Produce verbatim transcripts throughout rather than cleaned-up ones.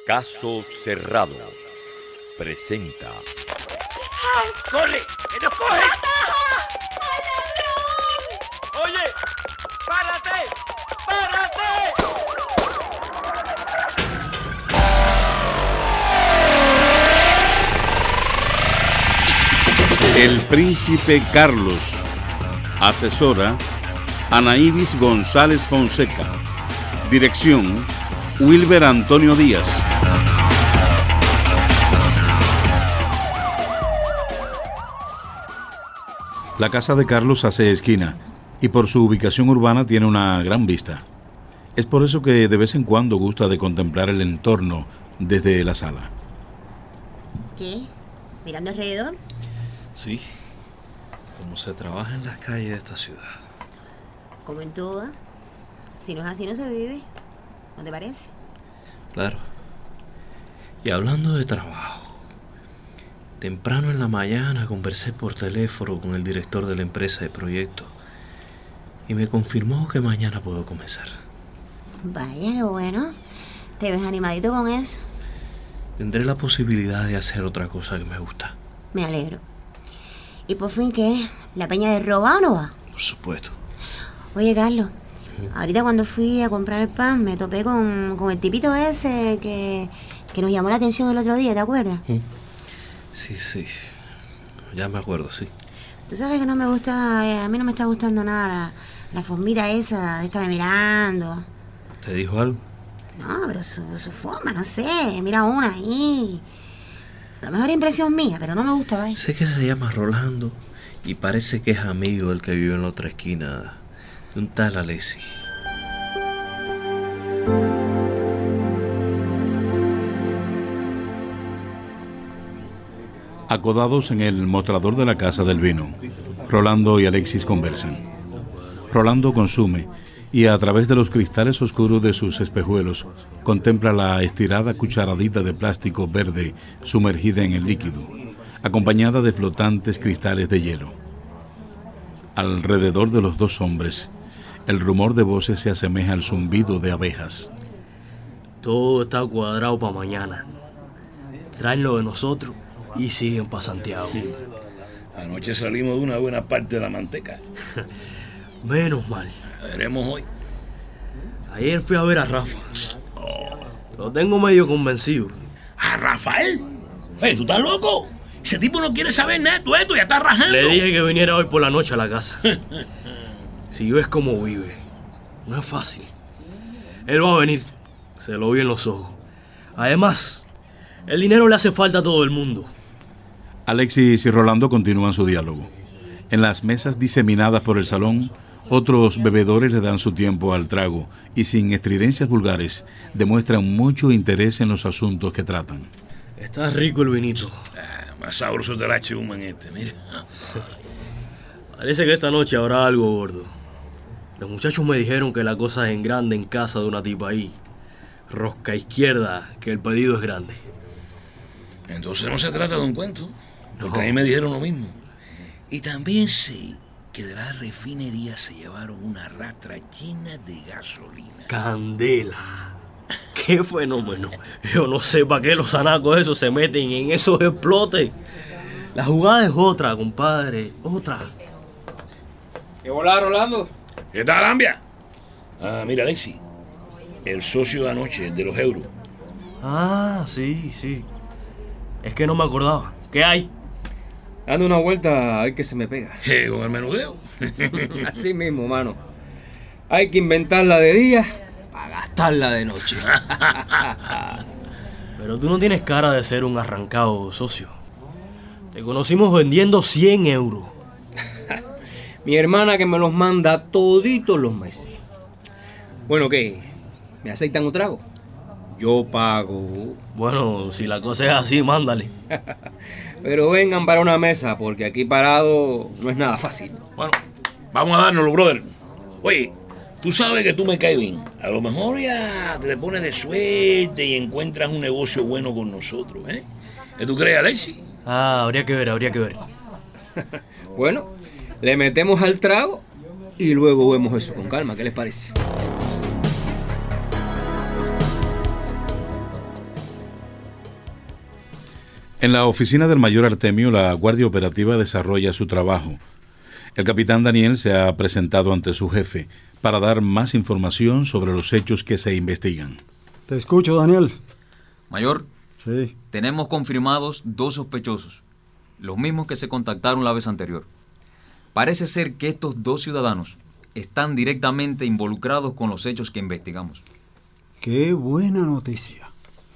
Caso Cerrado presenta. ¡Corre! ¡Que nos cogen! ¡Oye! ¡Párate! ¡Párate! El Príncipe Carlos. Asesora Ana Ibis González Fonseca. Dirección Wilber Antonio Díaz. La casa de Carlos hace esquina y por su ubicación urbana tiene una gran vista. Es por eso que de vez en cuando gusta de contemplar el entorno desde la sala. ¿Qué? ¿Mirando alrededor? Sí, como se trabaja en las calles de esta ciudad. Como en todas. Si no es así, no se vive. ¿No te parece? Claro. Y hablando de trabajo, temprano en la mañana conversé por teléfono con el director de la empresa de proyectos y me confirmó que mañana puedo comenzar. Vaya, qué bueno. ¿Te ves animadito con eso? Tendré la posibilidad de hacer otra cosa que me gusta. Me alegro. ¿Y por fin qué? ¿La peña de roba o no va? Por supuesto. Oye, Carlos, ahorita cuando fui a comprar el pan me topé con, con el tipito ese que, que nos llamó la atención el otro día, ¿te acuerdas? Sí, sí. Ya me acuerdo, sí. Tú sabes que no me gusta, eh, a mí no me está gustando nada la, la formita esa de estarme mirando. ¿Te dijo algo? No, pero su, su forma, no sé, mira una ahí. A lo mejor es impresión mía, pero no me gusta, ¿vale? Sé que se llama Rolando y parece que es amigo del que vive en la otra esquina, de un tal Alexis. Acodados en el mostrador de la casa del vino, Rolando y Alexis conversan. Rolando consume y a través de los cristales oscuros de sus espejuelos contempla la estirada cucharadita de plástico verde sumergida en el líquido, acompañada de flotantes cristales de hielo. Alrededor de los dos hombres, el rumor de voces se asemeja al zumbido de abejas. Todo está cuadrado para mañana. Traen lo de nosotros y siguen para Santiago. Anoche salimos de una buena parte de la manteca. Menos mal. La veremos hoy. Ayer fui a ver a Rafa. Oh. Lo tengo medio convencido. ¿A Rafael? Oye, ¿tú estás loco? Ese tipo no quiere saber nada de todo esto, ya está rajando. Le dije que viniera hoy por la noche a la casa. Si ves cómo vive, no es fácil. Él va a venir. Se lo vi en los ojos. Además, el dinero le hace falta a todo el mundo. Alexis y Rolando continúan su diálogo. En las mesas diseminadas por el salón, otros bebedores le dan su tiempo al trago y sin estridencias vulgares demuestran mucho interés en los asuntos que tratan. Está rico el vinito. Ah, más sabroso te la chuma en este, mira. Parece que esta noche habrá algo gordo. Los muchachos me dijeron que la cosa es en grande en casa de una tipa ahí. Rosca izquierda, que el pedido es grande. Entonces no se trata de un cuento, porque No. a mí me dijeron lo mismo. Y también sé que de la refinería se llevaron una rastra llena de gasolina. Candela. ¡Qué fenómeno! Yo no sé para qué los anacos esos se meten en esos explotes. La jugada es otra, compadre. Otra. ¿Qué volá, Rolando? ¿Qué tal, Ambia? Ah, mira, Alexis. El socio de anoche, el de los euros. Ah, sí, sí. Es que no me acordaba. ¿Qué hay? Dando una vuelta, hay que se me pega. ¿Qué, con el menudeo? Así mismo, mano. Hay que inventarla de día para gastarla de noche. Pero tú no tienes cara de ser un arrancado, socio. Te conocimos vendiendo cien euros. Mi hermana que me los manda toditos los meses. Bueno, ¿qué? ¿Me aceitan un trago? Yo pago. Bueno, si la cosa es así, mándale. Pero vengan para una mesa, porque aquí parado no es nada fácil. Bueno, vamos a dárnoslo, brother. Oye, tú sabes que tú me caes bien. A lo mejor ya te pones de suerte y encuentras un negocio bueno con nosotros, ¿eh? ¿Qué tú crees, Alexis? Ah, habría que ver, habría que ver. Bueno, le metemos al trago y luego vemos eso con calma. ¿Qué les parece? En la oficina del mayor Artemio, la Guardia Operativa desarrolla su trabajo. El capitán Daniel se ha presentado ante su jefe para dar más información sobre los hechos que se investigan. Te escucho, Daniel. Mayor, sí. Tenemos confirmados dos sospechosos, los mismos que se contactaron la vez anterior. Parece ser que estos dos ciudadanos están directamente involucrados con los hechos que investigamos. ¡Qué buena noticia!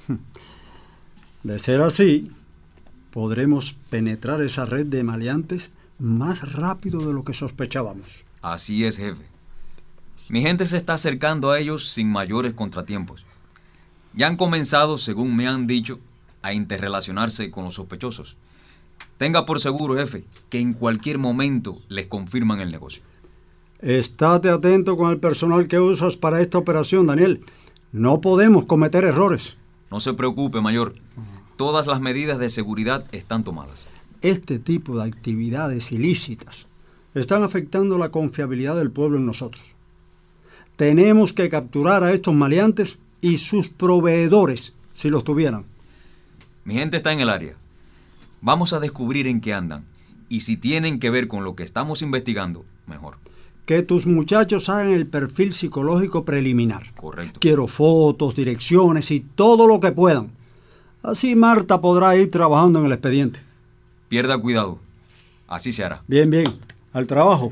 De ser así, podremos penetrar esa red de maleantes más rápido de lo que sospechábamos. Así es, jefe. Mi gente se está acercando a ellos sin mayores contratiempos. Ya han comenzado, según me han dicho, a interrelacionarse con los sospechosos. Tenga por seguro, jefe, que en cualquier momento les confirman el negocio. Estate atento con el personal que usas para esta operación, Daniel. No podemos cometer errores. No se preocupe, mayor. Todas las medidas de seguridad están tomadas. Este tipo de actividades ilícitas están afectando la confiabilidad del pueblo en nosotros. Tenemos que capturar a estos maleantes y sus proveedores, si los tuvieran. Mi gente está en el área. Vamos a descubrir en qué andan. Y si tienen que ver con lo que estamos investigando, mejor. Que tus muchachos hagan el perfil psicológico preliminar. Correcto. Quiero fotos, direcciones y todo lo que puedan. Así Marta podrá ir trabajando en el expediente. Pierda cuidado. Así se hará. Bien, bien. Al trabajo.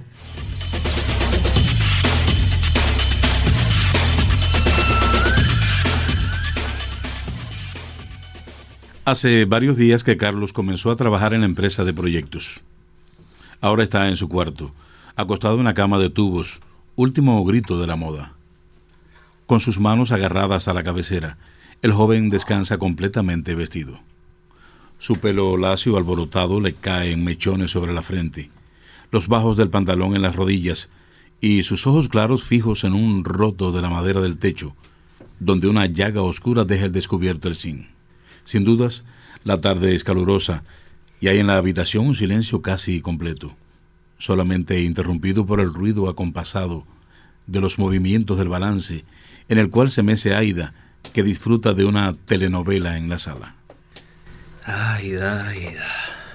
Hace varios días que Carlos comenzó a trabajar en la empresa de proyectos. Ahora está en su cuarto, acostado en una cama de tubos, último grito de la moda. Con sus manos agarradas a la cabecera, el joven descansa completamente vestido. Su pelo lacio alborotado le cae en mechones sobre la frente, los bajos del pantalón en las rodillas y sus ojos claros fijos en un roto de la madera del techo, donde una llaga oscura deja al descubierto el zinc. Sin dudas, la tarde es calurosa y hay en la habitación un silencio casi completo, solamente interrumpido por el ruido acompasado de los movimientos del balance en el cual se mece Aida, que disfruta de una telenovela en la sala. Aida, Aida.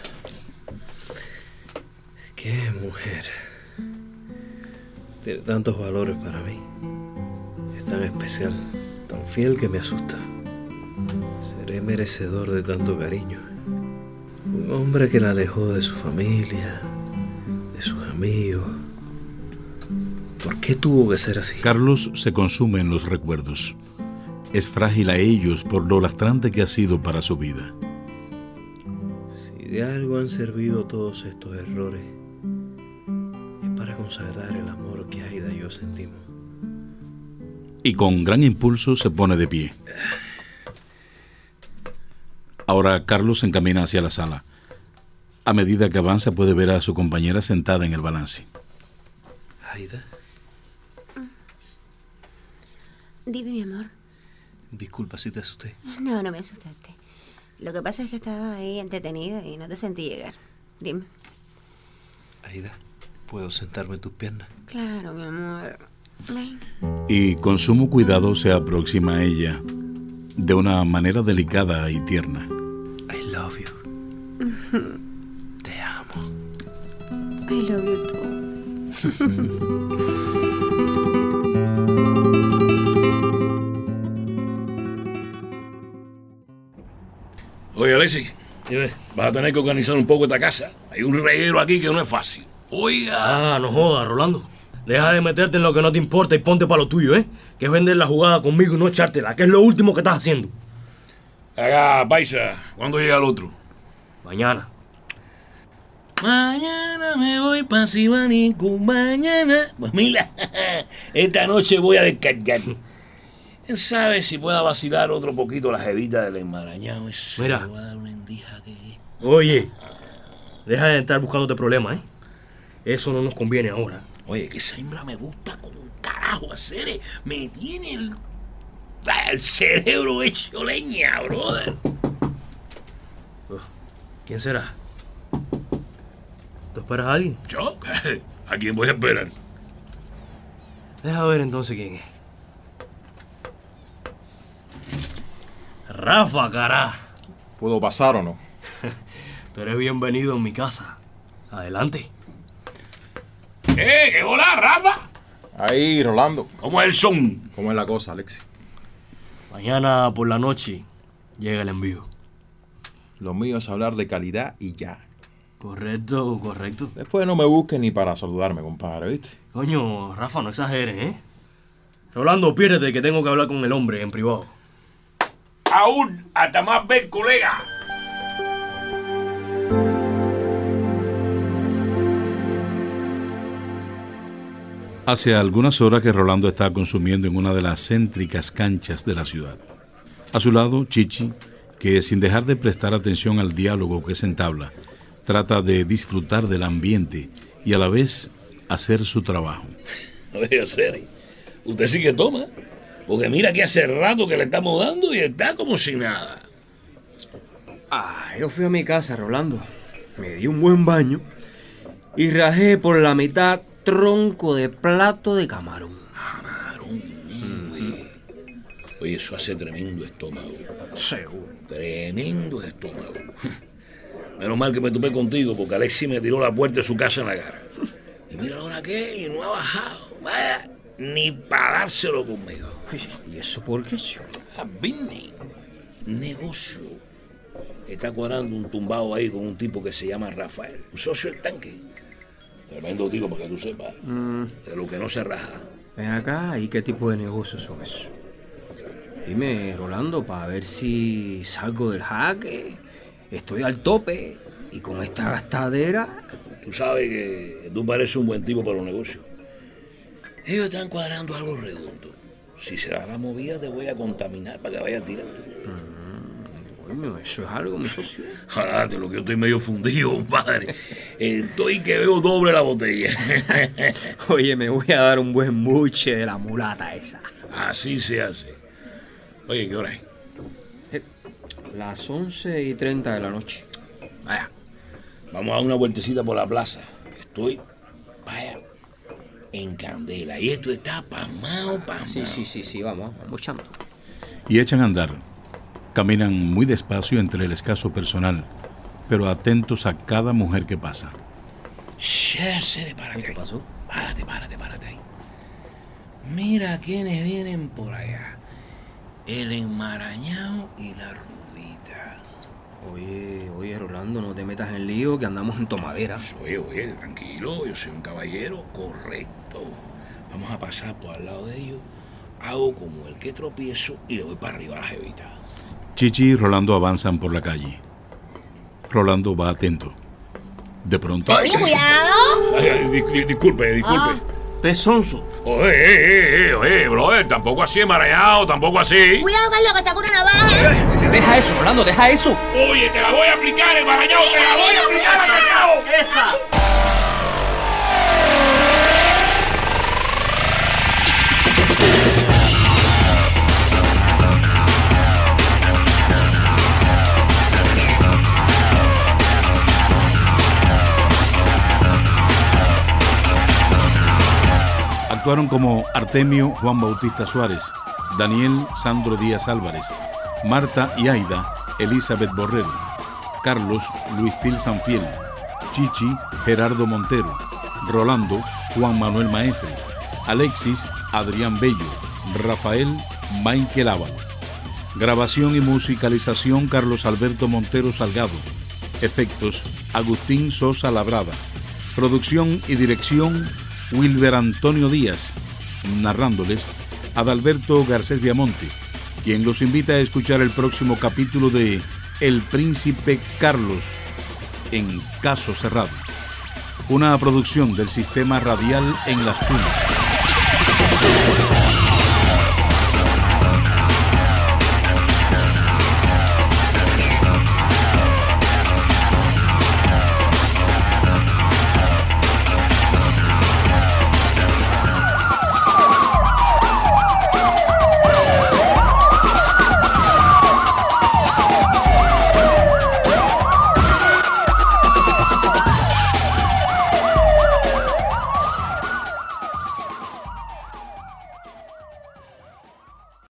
Qué mujer. Tiene tantos valores para mí. Es tan especial, tan fiel que me asusta. Seré merecedor de tanto cariño. Un hombre que la alejó de su familia, de sus amigos. ¿Por qué tuvo que ser así? Carlos se consume en los recuerdos. Es frágil a ellos por lo lastrante que ha sido para su vida. Si de algo han servido todos estos errores, es para consagrar el amor que Aida y yo sentimos. Y con gran impulso se pone de pie. Ahora Carlos se encamina hacia la sala. A medida que avanza puede ver a su compañera sentada en el balance. Aida. Dime, mi amor. Disculpa si te asusté. No, no me asustaste. Lo que pasa es que estaba ahí entretenida y no te sentí llegar. Dime. Aida, ¿puedo sentarme en tus piernas? Claro, mi amor. Ven. Y con sumo cuidado se aproxima a ella de una manera delicada y tierna. I love you. Uh-huh. Te amo. I love you too. Oye, Alexis, vas a tener que organizar un poco esta casa. Hay un reguero aquí que no es fácil. Oiga. Ah, no jodas, Rolando. Deja de meterte en lo que no te importa y ponte para lo tuyo, ¿eh? Que es vender la jugada conmigo y no echártela, que es lo último que estás haciendo. Haga, paisa, ¿cuándo llega el otro? Mañana. Mañana me voy pa' Sibanico, mañana. Pues mira, esta noche voy a descargar. ¿Quién sabe si pueda vacilar otro poquito la jevita del enmarañado? Ese Mira. le voy a dar una endija que... Oye, deja de estar buscándote problemas, ¿eh? Eso no nos conviene ahora. Oye, que esa hembra me gusta como un carajo, hacer. Me tiene el, el cerebro hecho leña, brother. ¿Quién será? ¿Tú esperas a alguien? ¿Yo? ¿A quién voy a esperar? Deja ver entonces quién es. Rafa, cara. ¿Puedo pasar o no? Eres bienvenido en mi casa. Adelante. ¡Eh! ¡Qué hola, Rafa! Ahí, Rolando. ¿Cómo es el son? ¿Cómo es la cosa, Alexis? Mañana por la noche llega el envío. Lo mío es hablar de calidad y ya. Correcto, correcto. Después no me busques ni para saludarme, compadre, ¿viste? Coño, Rafa, no exageres, ¿eh? Rolando, piérdete que tengo que hablar con el hombre en privado. Aún, hasta más ver, colega. Hace algunas horas que Rolando está consumiendo en una de las céntricas canchas de la ciudad. A su lado, Chichi, que sin dejar de prestar atención al diálogo que se entabla, trata de disfrutar del ambiente y a la vez hacer su trabajo. Oye, Seri, usted sí que toma, porque mira que hace rato que le estamos dando y está como si nada. Ah, yo fui a mi casa, Rolando. Me di un buen baño y rajé por la mitad tronco de plato de camarón. Camarón, güey. Oye, eso hace tremendo estómago. Seguro. Tremendo estómago. Menos mal que me topé contigo, porque Alexis me tiró la puerta de su casa en la cara. Y mira ahora qué, y no ha bajado. Vaya, ni para dárselo conmigo. ¿Y eso por qué, chico? A business, negocio. Está cuadrando un tumbado ahí con un tipo que se llama Rafael, un socio del tanque. Tremendo tipo, para que tú sepas. Mm. De lo que no se raja. Ven acá, ¿y qué tipo de negocios son esos? Dime, Rolando, para ver si salgo del jaque, estoy al tope y con esta gastadera. Tú sabes que tú pareces un buen tipo para los negocios. Ellos están cuadrando algo redondo. Si se da la movida, te voy a contaminar para que vayas tirando. Mm, coño, eso es algo, mi socio. Jalate, lo que yo estoy medio fundido, compadre. Estoy que veo doble la botella. Oye, me voy a dar un buen buche de la mulata esa. Así se hace. Oye, ¿qué hora es? Eh, las once y treinta de la noche. Vaya, vamos a dar una vueltecita por la plaza. Estoy, vaya, en candela. Y esto está pasmado, pasmado. Sí, sí, sí, sí, vamos, vamos echando. Y echan a andar. Caminan muy despacio entre el escaso personal, pero atentos a cada mujer que pasa. Shh, párate. ¿Qué pasó? Párate, párate, párate ahí. Mira quiénes vienen por allá. El enmarañado y la rubita. Oye, oye, Rolando, no te metas en lío que andamos en tomadera. Oye, oye, tranquilo, yo soy un caballero correcto. Vamos a pasar por al lado de ellos. Hago como el que tropiezo y le voy para arriba a la jevita. Chichi y Rolando avanzan por la calle. Rolando va atento. De pronto... ¡Oye, cuidado! Ay, ay, dis- dis- disculpe, disculpe. Ah. Tesonso. Oye, eh, eh, oye, brother, tampoco así enmarañado, tampoco así. Cuidado, Carlos, que saca una navaja. Deja eso, Rolando, deja eso. Oye, te la voy a aplicar, enmarañado, te la voy a aplicar, enmarañado. Actuaron como Artemio Juan Bautista Suárez, Daniel Sandro Díaz Álvarez, Marta y Aida Elizabeth Borrero, Carlos Luis Til Sanfiel, Chichi Gerardo Montero, Rolando Juan Manuel Maestre, Alexis Adrián Bello, Rafael Michael Ávalo. Grabación y musicalización Carlos Alberto Montero Salgado. Efectos Agustín Sosa Labrada. Producción y dirección Wilber Antonio Díaz, narrándoles Adalberto Garcés Viamonte, quien los invita a escuchar el próximo capítulo de El Príncipe Carlos, en Caso Cerrado, una producción del Sistema Radial en Las Tunas.